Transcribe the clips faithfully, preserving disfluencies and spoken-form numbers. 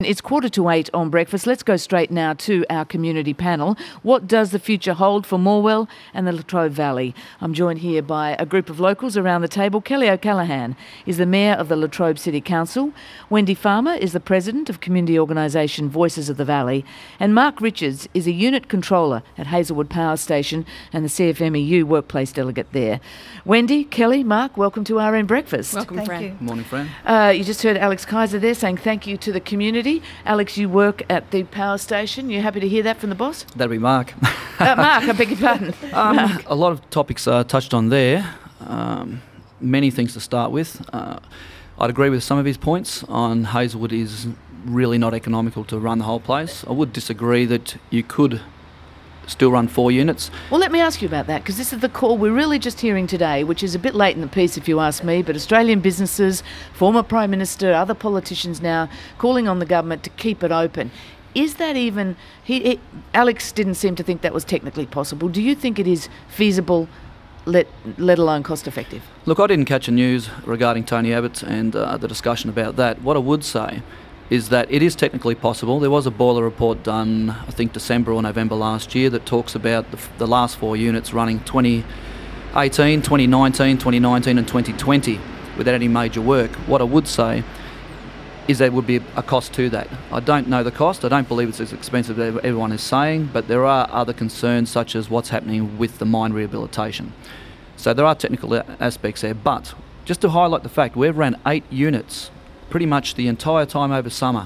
It's quarter to eight on Breakfast. Let's go straight now to our community panel. What does the future hold for Morwell and the Latrobe Valley? I'm joined here by a group of locals around the table. Kelly O'Callaghan is the Mayor of the Latrobe City Council. Wendy Farmer is the President of community organisation Voices of the Valley. And Mark Richards is a unit controller at Hazelwood Power Station and the C F M E U workplace delegate there. Wendy, Kelly, Mark, welcome to R N Breakfast. Welcome, Thank Fran. you. Morning, Fran. Uh, you just heard Alex Kaiser there saying thank you to the community. Alex, you work at the power station. You happy to hear that from the boss? That'd be Mark. uh, Mark, I beg your pardon. um, Mark. A lot of topics are touched on there. Um, many things to start with. Uh, I'd agree with some of his points on Hazelwood is really not economical to run the whole place. I would disagree that you could still run four units. Well, let me ask you about that, because this is the call we're really just hearing today, which is a bit late in the piece if you ask me, but Australian businesses, former Prime Minister, other politicians now calling on the government to keep it open. Is that even... He, he, Alex didn't seem to think that was technically possible. Do you think it is feasible, let, let alone cost effective? Look, I didn't catch the news regarding Tony Abbott and uh, the discussion about that. What I would say is that it is technically possible. There was a boiler report done, I think December or November last year, that talks about the, the last four units running twenty eighteen, twenty nineteen, twenty nineteen and twenty twenty without any major work. What I would say is there would be a cost to that. I don't know the cost. I don't believe it's as expensive as everyone is saying, but there are other concerns such as what's happening with the mine rehabilitation. So there are technical aspects there, but just to highlight the fact, we've ran eight units pretty much the entire time over summer.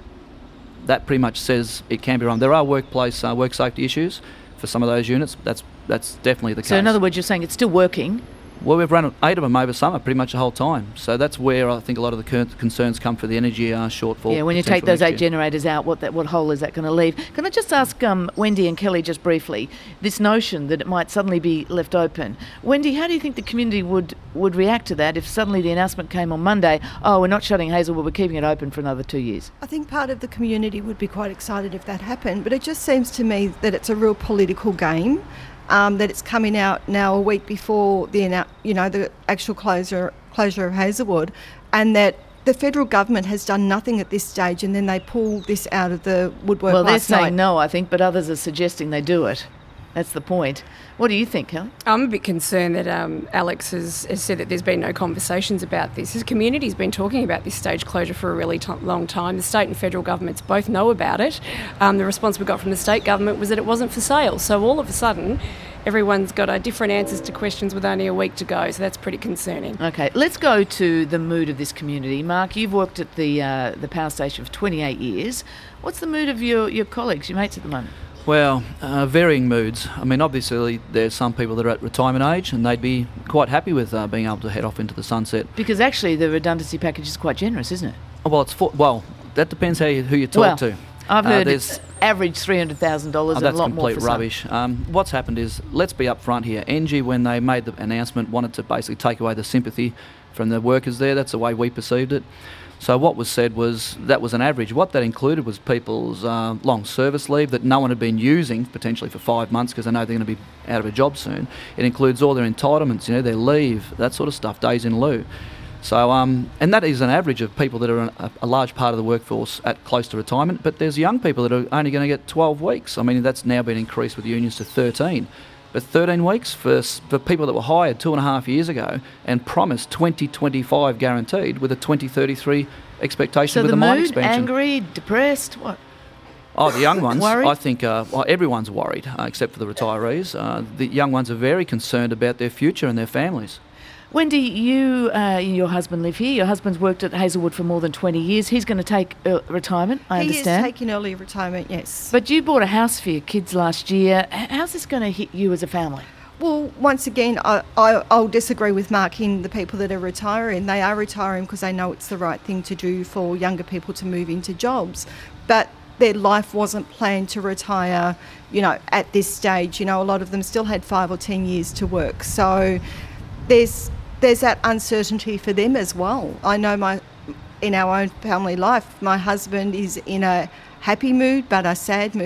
That pretty much says it can be run. There are workplace uh, work safety issues for some of those units. That's that's definitely the case. So in other words, you're saying it's still working? Well, we've run eight of them over summer, pretty much the whole time. So that's where I think a lot of the cur- concerns come for the energy uh, shortfall. Yeah, when you take potential those next eight year. generators out, what that what hole is that going to leave? Can I just ask um, Wendy and Kelly just briefly, this notion that it might suddenly be left open. Wendy, how do you think the community would, would react to that if suddenly the announcement came on Monday, oh, we're not shutting Hazelwood, we're keeping it open for another two years? I think part of the community would be quite excited if that happened, but it just seems to me that it's a real political game. Um, that it's coming out now a week before the you know the actual closure closure of Hazelwood, and that the federal government has done nothing at this stage, and then they pull this out of the woodwork. Well, they're last saying night. no, I think, but others are suggesting they do it. That's the point. What do you think, Kelly? I'm a bit concerned that um, Alex has, has said that there's been no conversations about this. His community's been talking about this stage closure for a really t- long time. The state and federal governments both know about it. Um, the response we got from the state government was that it wasn't for sale. So all of a sudden, everyone's got uh, different answers to questions with only a week to go. So that's pretty concerning. Okay, let's go to the mood of this community. Mark, you've worked at the uh, the power station for twenty-eight years. What's the mood of your, your colleagues, your mates at the moment? Well, uh, varying moods. I mean, obviously there's some people that are at retirement age and they'd be quite happy with uh, being able to head off into the sunset. Because actually the redundancy package is quite generous, isn't it? Oh, well, it's for, well, that depends how you, who you talk well, to. I've Uh, heard there's- it's average three hundred thousand dollars Oh, and a that's lot more complete for rubbish. Um, what's happened is, let's be upfront here. Engie, when they made the announcement, wanted to basically take away the sympathy from the workers there. That's the way we perceived it. So what was said was that was an average. What that included was people's uh, long service leave that no one had been using potentially for five months because they know they're going to be out of a job soon. It includes all their entitlements, you know, their leave, that sort of stuff, days in lieu. So, um, and that is an average of people that are a, a large part of the workforce at close to retirement, but there's young people that are only going to get twelve weeks. I mean, that's now been increased with unions to thirteen. But thirteen weeks for, for people that were hired two and a half years ago and promised twenty twenty-five guaranteed with a twenty thirty-three expectation So with the the mine mood, expansion. angry, depressed, what? Oh, the young ones, Worried? I think, uh, well, everyone's worried uh, except for the retirees. Uh, the young ones are very concerned about their future and their families. Wendy, you uh, and your husband live here. Your husband's worked at Hazelwood for more than twenty years. He's going to take uh, retirement, I he understand. is taking early retirement, yes. But you bought a house for your kids last year. H- How's this going to hit you as a family? Well, once again, I, I, I'll disagree with Mark in the people that are retiring. They are retiring because they know it's the right thing to do for younger people to move into jobs. But their life wasn't planned to retire, you know, at this stage. You know, a lot of them still had five or ten years to work. So there's there's that uncertainty for them as well. I know my in our own family life, my husband is in a happy mood but a sad mood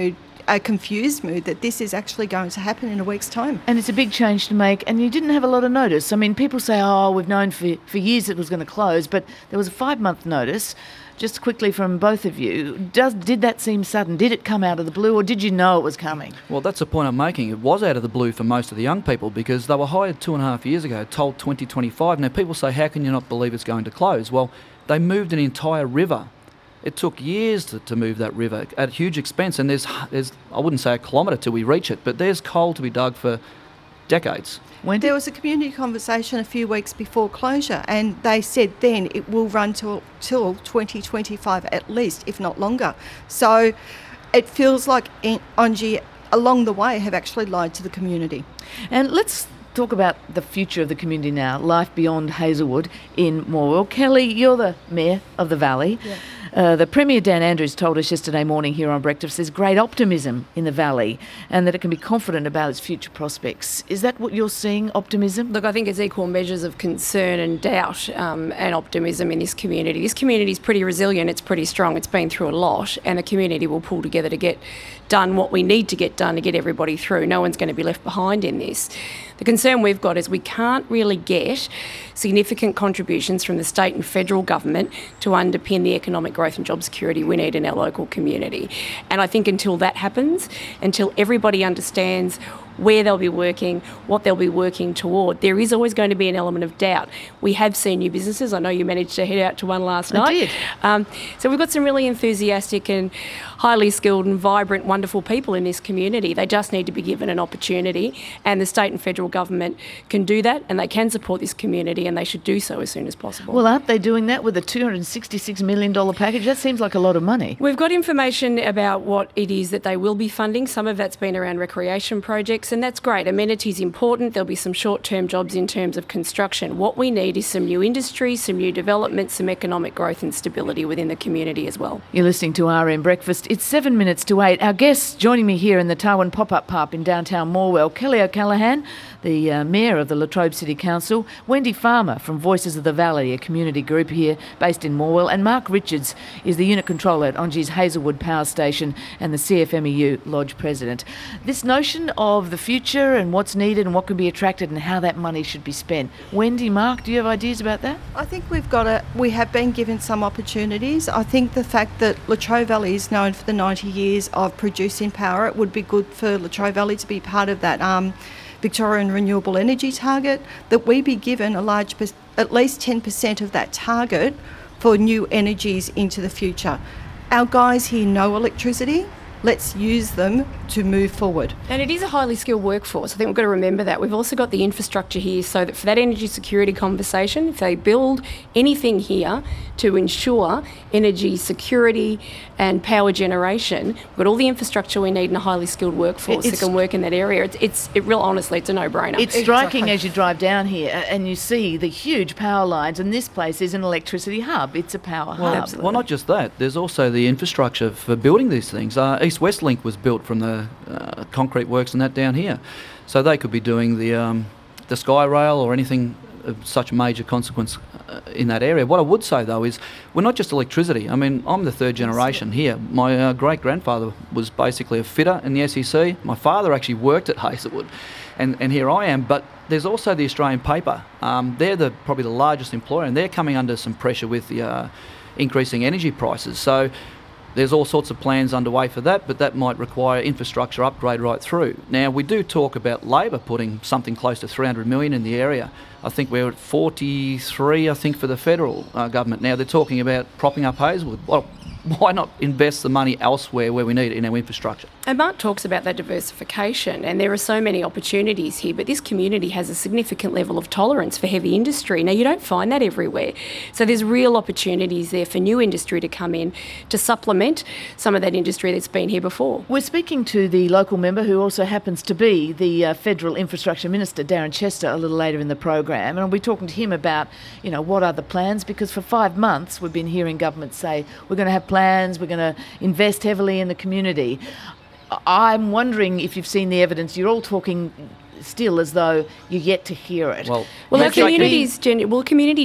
a confused mood that this is actually going to happen in a week's time. And it's a big change to make, and you didn't have a lot of notice. I mean, people say, oh, we've known for, for years it was going to close, but there was a five-month notice. Just quickly from both of you, does did that seem sudden? Did it come out of the blue, or did you know it was coming? Well, that's the point I'm making. It was out of the blue for most of the young people because they were hired two and a half years ago, told twenty twenty-five. Now, people say, how can you not believe it's going to close? Well, they moved an entire river. It took years to, to move that river at huge expense, and there's, there's, I wouldn't say a kilometre till we reach it, but there's coal to be dug for decades. When there was a community conversation a few weeks before closure, and they said then it will run till, till twenty twenty-five at least, if not longer. So it feels like Engie along the way have actually lied to the community. And let's talk about the future of the community now, life beyond Hazelwood in Morwell. Kelly, you're the Mayor of the Valley. Yeah. Uh, the Premier Dan Andrews told us yesterday morning here on Breakfast there's great optimism in the Valley and that it can be confident about its future prospects. Is that what you're seeing, optimism? Look, I think it's equal measures of concern and doubt um, and optimism in this community. This community is pretty resilient, it's pretty strong, it's been through a lot, and the community will pull together to get done what we need to get done to get everybody through. No one's going to be left behind in this. The concern we've got is we can't really get significant contributions from the state and federal government to underpin the economic growth and job security we need in our local community. And I think until that happens, until everybody understands where they'll be working, what they'll be working toward, there is always going to be an element of doubt. We have seen new businesses. I know you managed to head out to one last night. I did. Um, so we've got some really enthusiastic and highly skilled and vibrant, wonderful people in this community. They just need to be given an opportunity, and the state and federal government can do that, and they can support this community, and they should do so as soon as possible. Well, aren't they doing that with a two hundred sixty-six million dollars package? That seems like a lot of money. We've got information about what it is that they will be funding. Some of that's been around recreation projects, and that's great. Amenities important. There'll be some short-term jobs in terms of construction. What we need is some new industry, some new development, some economic growth and stability within the community as well. You're listening to R M Breakfast. It's seven minutes to eight. Our guests joining me here in the Tarwin Pop-Up Pub in downtown Morwell, Kelly O'Callaghan, the uh, Mayor of the Latrobe City Council, Wendy Farmer from Voices of the Valley, a community group here based in Morwell, and Mark Richards is the unit controller at Engie's Hazelwood Power Station and the C F M E U Lodge President. This notion of the future and what's needed and what can be attracted and how that money should be spent. Wendy, Mark, do you have ideas about that? I think we've got a, we have been given some opportunities. I think the fact that Latrobe Valley is known for the ninety years of producing power, it would be good for Latrobe Valley to be part of that um, Victorian renewable energy target, that we be given a large, at least ten percent of that target for new energies into the future. Our guys here know electricity. Let's use them to move forward. And it is a highly skilled workforce. I think we've got to remember that. We've also got the infrastructure here so that for that energy security conversation, if they build anything here to ensure energy security and power generation, we've got all the infrastructure we need in a highly skilled workforce It's, that can work in that area. It's, it's it real honestly, it's a no-brainer. It's striking Exactly. as you drive down here and you see the huge power lines, and this place is an electricity hub. It's a power Well, hub. well, not just that. There's also the infrastructure for building these things. Uh, East West Link was built from the uh, concrete works and that down here, so they could be doing the um, the Sky Rail or anything of such major consequence uh, in that area. What I would say though is we're not just electricity. I mean, I'm the third generation here. My uh, great grandfather was basically a fitter in the S E C. My father actually worked at Hazelwood, and and here I am. But there's also the Australian paper. Um, they're the probably the largest employer, and they're coming under some pressure with the uh, increasing energy prices. So there's all sorts of plans underway for that, but that might require infrastructure upgrade right through. Now, we do talk about Labor putting something close to three hundred million in the area. I think we're at forty-three, I think, for the federal uh, government. Now, they're talking about propping up Hazelwood. Well, why not invest the money elsewhere where we need it in our infrastructure? And Mark talks about that diversification, and there are so many opportunities here, but this community has a significant level of tolerance for heavy industry. Now, you don't find that everywhere. So there's real opportunities there for new industry to come in to supplement some of that industry that's been here before. We're speaking to the local member who also happens to be the uh, Federal Infrastructure Minister, Darren Chester, a little later in the program, and I'll be talking to him about, you know, what are the plans, because for five months we've been hearing government say we're going to have plans, we're going to invest heavily in the community. I'm wondering if you've seen the evidence. You're all talking still as though you're yet to hear it. Well, Well, our Has there communities, been- gen- well, community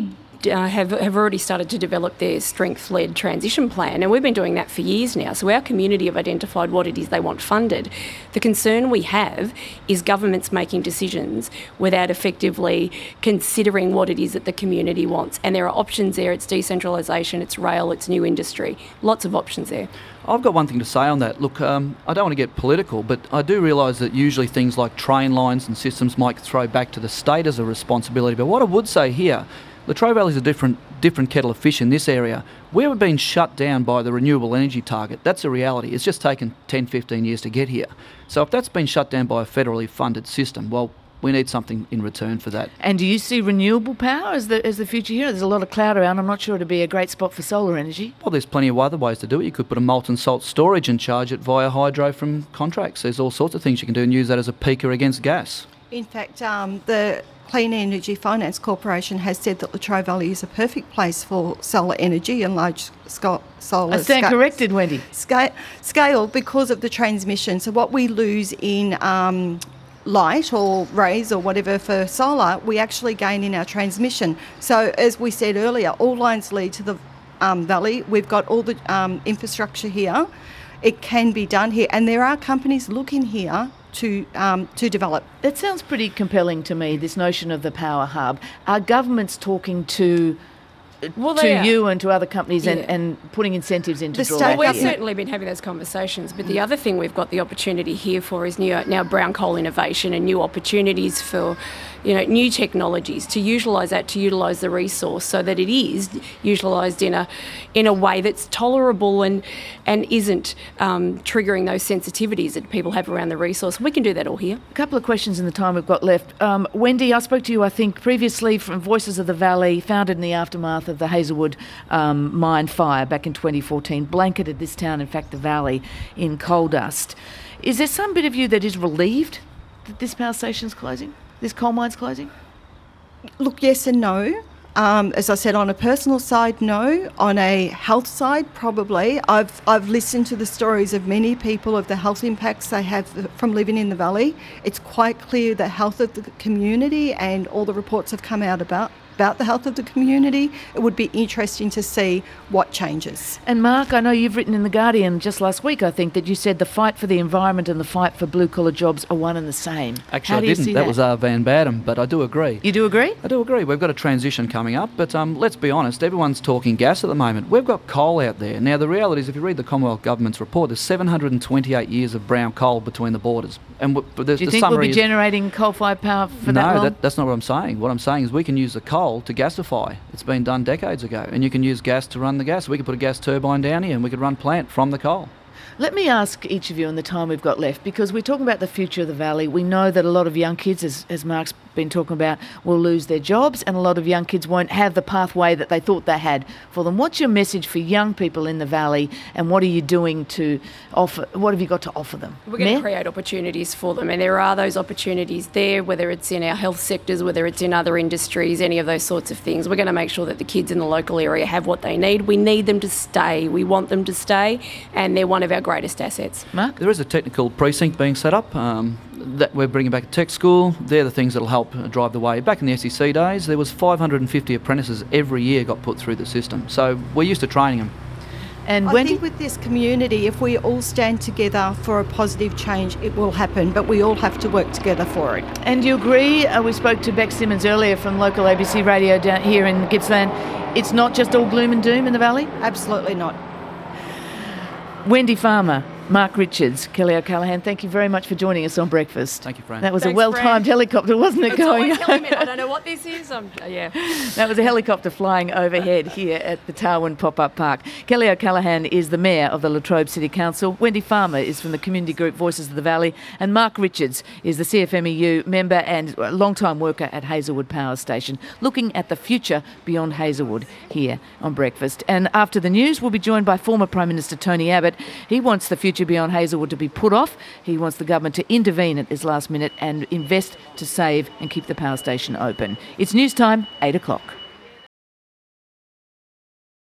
uh, have, have already started to develop their strength-led transition plan, and we've been doing that for years now. So our community have identified what it is they want funded. The concern we have is governments making decisions without effectively considering what it is that the community wants. And there are options there. It's decentralisation, it's rail, it's new industry. Lots of options there. I've got one thing to say on that. Look, um, I don't want to get political, but I do realise that usually things like train lines and systems might throw back to the state as a responsibility. But what I would say here, Latrobe Valley is a different different kettle of fish in this area. We've been shut down by the renewable energy target. That's a reality. It's just taken ten, fifteen years to get here. So if that's been shut down by a federally funded system, well, we need something in return for that. And do you see renewable power as the as the future here? There's a lot of cloud around. I'm not sure it'd be a great spot for solar energy. Well, there's plenty of other ways to do it. You could put a molten salt storage and charge it via hydro from contracts. There's all sorts of things you can do and use that as a peaker against gas. In fact, um, the Clean Energy Finance Corporation has said that Latrobe Valley is a perfect place for solar energy and large sco- solar I stand sca- corrected, Wendy. Scale, scale because of the transmission. So what we lose in um, light or rays or whatever for solar, we actually gain in our transmission. So as we said earlier, all lines lead to the um, valley. We've got all the um, infrastructure here. It can be done here, and there are companies looking here to um, to develop. That sounds pretty compelling to me, this notion of the power hub. Are governments talking to Well, to they are. you and to other companies and, Yeah. and putting incentives in to The draw state that We've government- here? certainly been having those conversations, but the other thing we've got the opportunity here for is new, now brown coal innovation and new opportunities for, you know, new technologies to utilise that, to utilise the resource so that it is utilised in a in a way that's tolerable and and isn't um, triggering those sensitivities that people have around the resource. We can do that all here. A couple of questions in the time we've got left. Um, Wendy, I spoke to you, I think, previously from Voices of the Valley, founded in the aftermath of the Hazelwood um, mine fire back in twenty fourteen, blanketed this town, in fact, the valley, in coal dust. Is there some bit of you that is relieved that this power station's closing, this coal mine's closing? Look, yes and no. Um, as I said, on a personal side, no. On a health side, probably. I've I've listened to the stories of many people of the health impacts they have from living in the valley. It's quite clear the health of the community, and all the reports have come out about about the health of the community. It would be interesting to see what changes. And Mark, I know you've written in The Guardian just last week, I think, that you said the fight for the environment and the fight for blue-collar jobs are one and the same. Actually, How I do you didn't. see That, that was uh, Van Baden, but I do agree. You do agree? I do agree. We've got a transition coming up, but um, let's be honest, everyone's talking gas at the moment. We've got coal out there. Now, the reality is, if you read the Commonwealth Government's report, there's seven hundred twenty-eight years of brown coal between the borders. And w- but there's Do you the think we'll summary be is- generating coal-fired power for no, that long? that, that's not what I'm saying. What I'm saying is we can use the coal to gasify. It's been done decades ago. And you can use gas to run the gas. We could put a gas turbine down here and we could run plant from the coal. Let me ask each of you in the time we've got left, because we're talking about the future of the valley. We know that a lot of young kids, as, as Mark's been talking about, will lose their jobs, and a lot of young kids won't have the pathway that they thought they had for them. What's your message for young people in the valley, and what are you doing to offer, what have you got to offer them? We're going Mayor? to create opportunities for them, and there are those opportunities there, whether it's in our health sectors, whether it's in other industries, any of those sorts of things. We're going to make sure that the kids in the local area have what they need. We need them to stay. We want them to stay, and they're one of our greatest assets. Mark? There is a technical precinct being set up um, that we're bringing back a tech school. They're the things that will help uh, drive the way. Back in the S E C days, there was five hundred fifty apprentices every year got put through the system. So we're used to training them. And I Wendy? think with this community, if we all stand together for a positive change, it will happen, but we all have to work together for it. And you agree, uh, we spoke to Beck Simmons earlier from local A B C radio down here in Gippsland, it's not just all gloom and doom in the valley? Absolutely not. Wendy Farmer, Mark Richards, Kelly O'Callaghan, thank you very much for joining us on Breakfast. Thank you, Fran. That was Thanks, a well-timed Fran. helicopter, wasn't it, It's going? always telling me, I don't know what this is. I'm, uh, yeah. That was a helicopter flying overhead here at the Tarwin Pop-Up Park. Kelly O'Callaghan is the Mayor of the Latrobe City Council. Wendy Farmer is from the community group Voices of the Valley. And Mark Richards is the C F M E U member and a long-time worker at Hazelwood Power Station, looking at the future beyond Hazelwood here on Breakfast. And after the news, we'll be joined by former Prime Minister Tony Abbott. He wants the future beyond Hazelwood to be put off. He wants the government to intervene at this last minute and invest to save and keep the power station open. It's news time, eight o'clock.